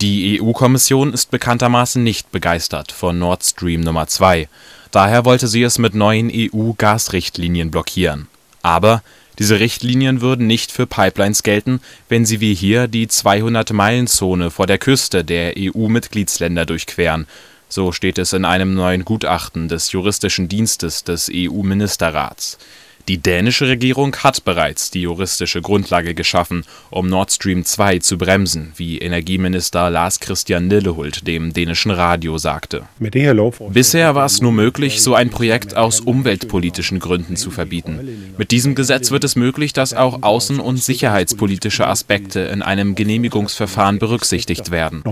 Die EU-Kommission ist bekanntermaßen nicht begeistert von Nord Stream Nummer 2. Daher wollte sie es mit neuen EU-Gasrichtlinien blockieren. Aber diese Richtlinien würden nicht für Pipelines gelten, wenn sie wie hier die 200-Meilen-Zone vor der Küste der EU-Mitgliedsländer durchqueren. So steht es in einem neuen Gutachten des Juristischen Dienstes des EU-Ministerrats. Die dänische Regierung hat bereits die juristische Grundlage geschaffen, um Nord Stream 2 zu bremsen, wie Energieminister Lars Christian Lilleholt dem dänischen Radio sagte. Bisher war es nur möglich, so ein Projekt aus umweltpolitischen Gründen zu verbieten. Mit diesem Gesetz wird es möglich, dass auch außen- und sicherheitspolitische Aspekte in einem Genehmigungsverfahren berücksichtigt werden.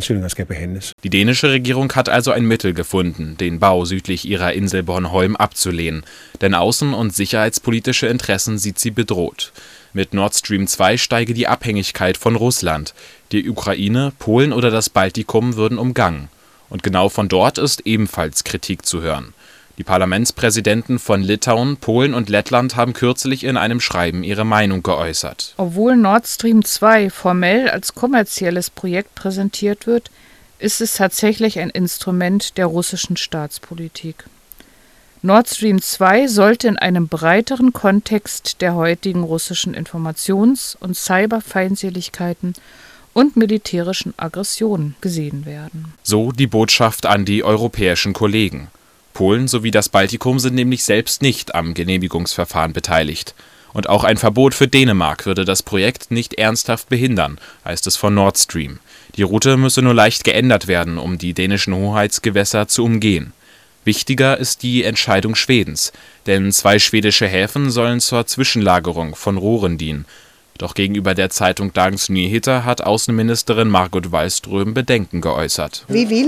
Die dänische Regierung hat also ein Mittel gefunden, den Bau südlich ihrer Insel Bornholm abzulehnen, denn außen- und sicherheitspolitische Interessen sieht sie bedroht. Mit Nord Stream 2 steige die Abhängigkeit von Russland. Die Ukraine, Polen oder das Baltikum würden umgangen. Und genau von dort ist ebenfalls Kritik zu hören. Die Parlamentspräsidenten von Litauen, Polen und Lettland haben kürzlich in einem Schreiben ihre Meinung geäußert. Obwohl Nord Stream 2 formell als kommerzielles Projekt präsentiert wird, ist es tatsächlich ein Instrument der russischen Staatspolitik. Nord Stream 2 sollte in einem breiteren Kontext der heutigen russischen Informations- und Cyberfeindseligkeiten und militärischen Aggressionen gesehen werden. So die Botschaft an die europäischen Kollegen. Polen sowie das Baltikum sind nämlich selbst nicht am Genehmigungsverfahren beteiligt. Und auch ein Verbot für Dänemark würde das Projekt nicht ernsthaft behindern, heißt es von Nord Stream. Die Route müsse nur leicht geändert werden, um die dänischen Hoheitsgewässer zu umgehen. Wichtiger ist die Entscheidung Schwedens, denn 2 schwedische Häfen sollen zur Zwischenlagerung von Rohren dienen. Doch gegenüber der Zeitung Dagens Nyheter hat Außenministerin Margot Wallström Bedenken geäußert.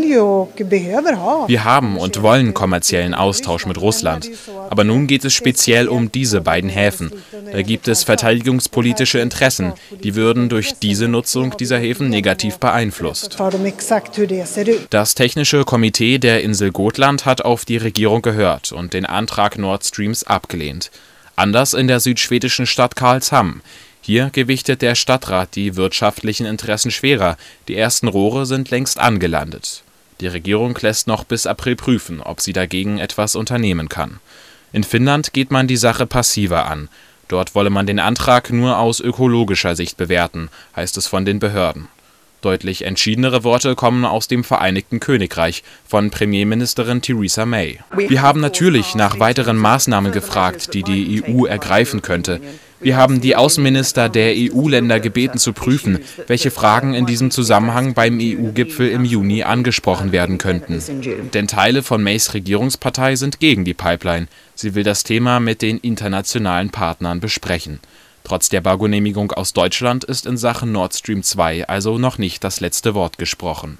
Wir haben und wollen kommerziellen Austausch mit Russland. Aber nun geht es speziell um diese beiden Häfen. Da gibt es verteidigungspolitische Interessen, die würden durch diese Nutzung dieser Häfen negativ beeinflusst. Das Technische Komitee der Insel Gotland hat auf die Regierung gehört und den Antrag Nord Streams abgelehnt. Anders in der südschwedischen Stadt Karlshamn. Hier gewichtet der Stadtrat die wirtschaftlichen Interessen schwerer. Die ersten Rohre sind längst angelandet. Die Regierung lässt noch bis April prüfen, ob sie dagegen etwas unternehmen kann. In Finnland geht man die Sache passiver an. Dort wolle man den Antrag nur aus ökologischer Sicht bewerten, heißt es von den Behörden. Deutlich entschiedenere Worte kommen aus dem Vereinigten Königreich von Premierministerin Theresa May. Wir haben natürlich nach weiteren Maßnahmen gefragt, die die EU ergreifen könnte. Wir haben die Außenminister der EU-Länder gebeten zu prüfen, welche Fragen in diesem Zusammenhang beim EU-Gipfel im Juni angesprochen werden könnten. Denn Teile von Mays Regierungspartei sind gegen die Pipeline. Sie will das Thema mit den internationalen Partnern besprechen. Trotz der Baugenehmigung aus Deutschland ist in Sachen Nord Stream 2 also noch nicht das letzte Wort gesprochen.